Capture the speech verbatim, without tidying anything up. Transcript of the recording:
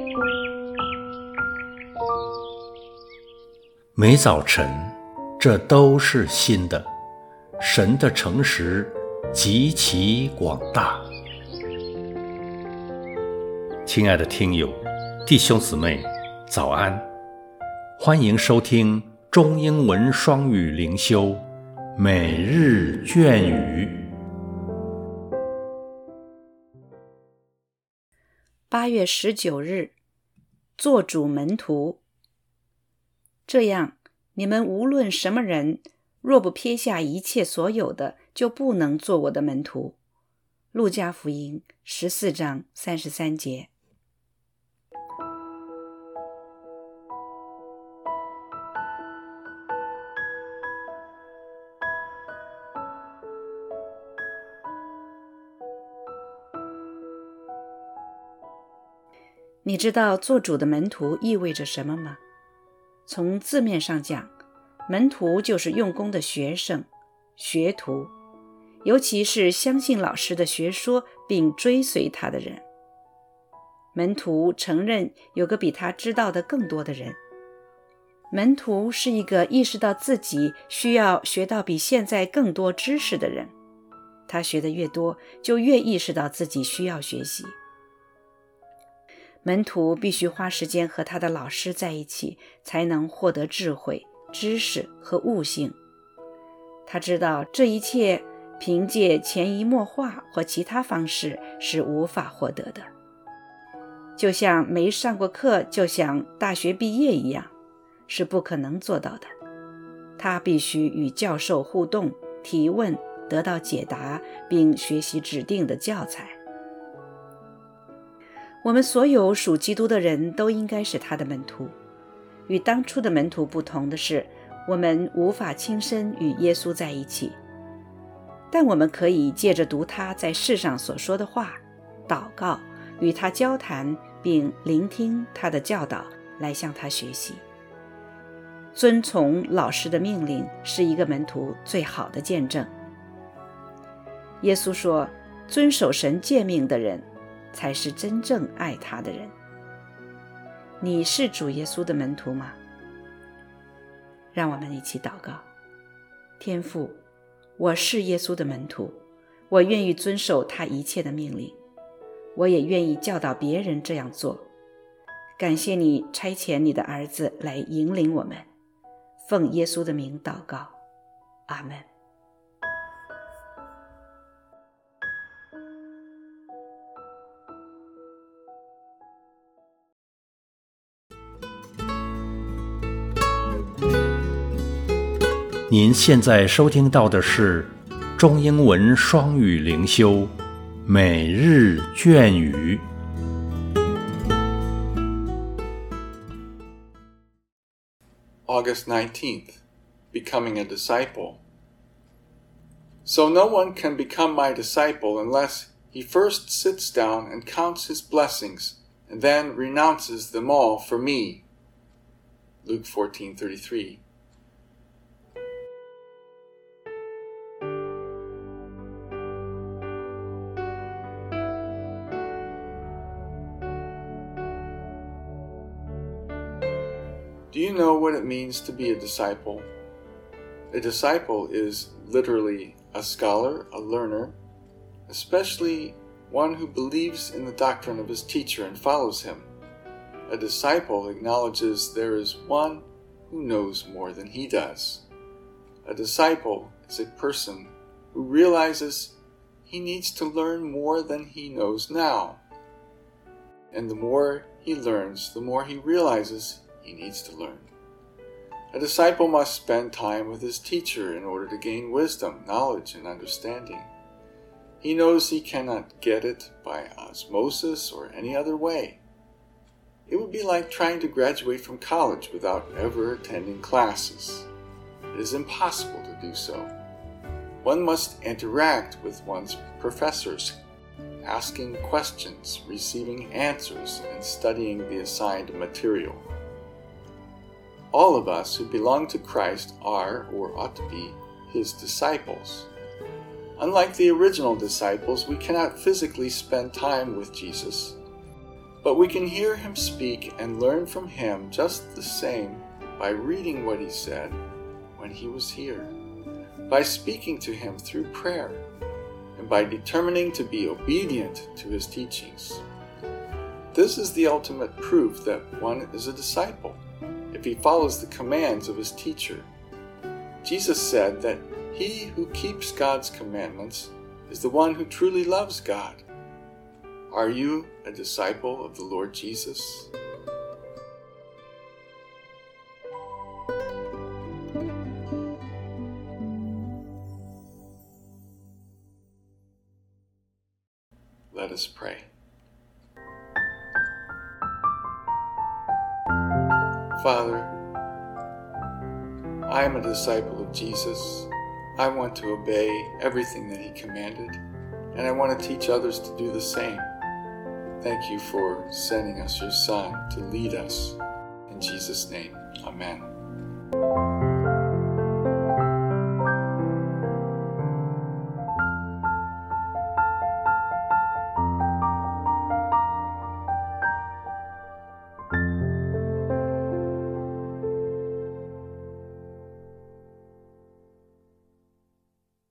每早晨，这都是新的。神的诚实极其广大。亲爱的听友、弟兄姊妹，早安！欢迎收听中英文双语灵修每日隽语。 八月十九日，做主门徒。这样，你们无论什么人，若不撇下一切所有的，就不能做我的门徒。路加福音十四章三十三节。你知道做主的门徒意味着什么吗？从字面上讲，门徒就是用功的学生、学徒，尤其是相信老师的学说并追随他的人。门徒承认有个比他知道的更多的人。门徒是一个意识到自己需要学到比现在更多知识的人，他学得越多，就越意识到自己需要学习。门徒必须花时间和他的老师在一起，才能获得智慧、知识和悟性。他知道这一切凭借潜移默化或其他方式是无法获得的，就像没上过课就想大学毕业一样，是不可能做到的。他必须与教授互动、提问，得到解答，并学习指定的教材。我们所有属基督的人都应该是他的门徒。与当初的门徒不同的是，我们无法亲身与耶稣在一起，但我们可以借着读他在世上所说的话，祷告，与他交谈，并聆听他的教导，来向他学习。遵从老师的命令是一个门徒最好的见证。耶稣说，遵守神诫命的人才是真正爱他的人。你是主耶稣的门徒吗？让我们一起祷告。天父，我是耶稣的门徒，我愿意遵守他一切的命令，我也愿意教导别人这样做。感谢你差遣你的儿子来引领我们，奉耶稣的名祷告，阿们。 您现在收听到的是中英文双语灵修每日隽语。 August nineteenth, Becoming a Disciple. So no one can become my disciple unless he first sits down and counts his blessings and then renounces them all for me. Luke fourteen thirty-three. Do you know what it means to be a disciple? A disciple is literally a scholar, a learner, especially one who believes in the doctrine of his teacher and follows him. A disciple acknowledges there is one who knows more than he does. A disciple is a person who realizes he needs to learn more than he knows now. And the more he learns, the more he realizes he needs to learn. A disciple must spend time with his teacher in order to gain wisdom, knowledge, and understanding. He knows he cannot get it by osmosis or any other way. It would be like trying to graduate from college without ever attending classes. It is impossible to do so. One must interact with one's professors, asking questions, receiving answers, and studying the assigned material. All of us who belong to Christ are, or ought to be, his disciples. Unlike the original disciples, we cannot physically spend time with Jesus, But we can hear him speak and learn from him just the same by reading what he said when he was here, by speaking to him through prayer, and by determining to be obedient to his teachings. This is the ultimate proof that one is a disciple, if he follows the commands of his teacher. Jesus said that he who keeps God's commandments is the one who truly loves God. Are you a disciple of the Lord Jesus? Let us pray. Father, I am a disciple of Jesus. I want to obey everything that he commanded, and I want to teach others to do the same. Thank you for sending us your Son to lead us. In Jesus' name, amen.